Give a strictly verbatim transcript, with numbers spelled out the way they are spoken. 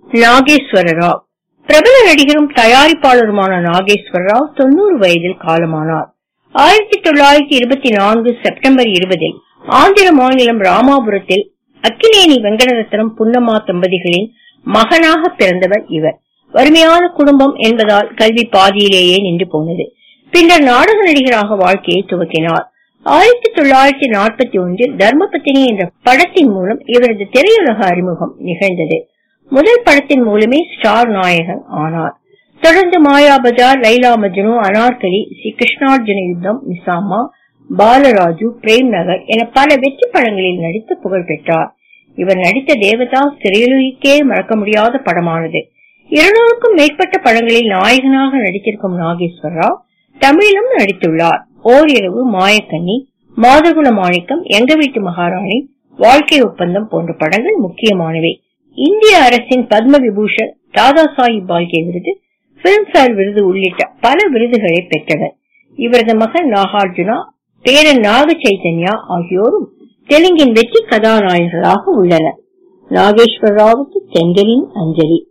நாகேஸ்வர ராவ். பிரபல நடிகரும் தயாரிப்பாளருமான நாகேஸ்வர ராவ் தொண்ணூறு வயதில் காலமானார். ஆயிரத்தி தொள்ளாயிரத்தி இருபத்தி நான்கு செப்டம்பர் இருபதில் ஆந்திர மாநிலம் ராமாபுரத்தில் அக்கிலேனி வெங்கடரத்னம் புன்னம்மா தம்பதிகளின் மகனாக பிறந்தவர் இவர். வறுமையான குடும்பம் என்பதால் கல்வி பாதியிலேயே நின்று போனது. பின்னர் நாடக நடிகராக வாழ்க்கையை துவக்கினார். ஆயிரத்தி தொள்ளாயிரத்தி நாற்பத்தி ஒன்றில் தர்மபத்தினி என்ற படத்தின் மூலம் இவரது திரையுலக அறிமுகம் நிகழ்ந்தது. முதல் படத்தின் மூலமே ஸ்டார் நாயகன் ஆனார். தொடர்ந்து மாயா பஜார், லைலா மஜ்னு, அனார்கலி, ஸ்ரீ கிருஷ்ணார்ஜுன யுத்தம், நிசாமா, பாலராஜு, பிரேம் நகர் என பல வெற்றி படங்களில் நடித்து புகழ் பெற்றார். இவர் நடித்த தேவதாஸ் திரையுலகிற்கே மறக்க முடியாத படமானது. இருநூறுக்கும் மேற்பட்ட படங்களில் நாயகனாக நடித்திருக்கும் நாகேஸ்வர ராவ் தமிழிலும் நடித்துள்ளார். ஓரிரவு, மாயக்கண்ணி, மாதகுல மாணிக்கம், எங்க வீட்டு மகாராணி, வாழ்க்கை ஒப்பந்தம் போன்ற படங்கள் முக்கியமானவை. இந்திய அரசின் பத்ம விபூஷன், தாதா சாஹிப் பால்கே விருது, பிலிம்பேர் விருது உள்ளிட்ட பல விருதுகளை பெற்றவர். இவரது மகன் நாகார்ஜுனா, பேரன் நாக சைதன்யா ஆகியோரும் தெலுங்கின் வெற்றி கதாநாயகர்களாக உள்ளனர். நாகேஸ்வர ராவுக்கு தென்றலின் அஞ்சலி.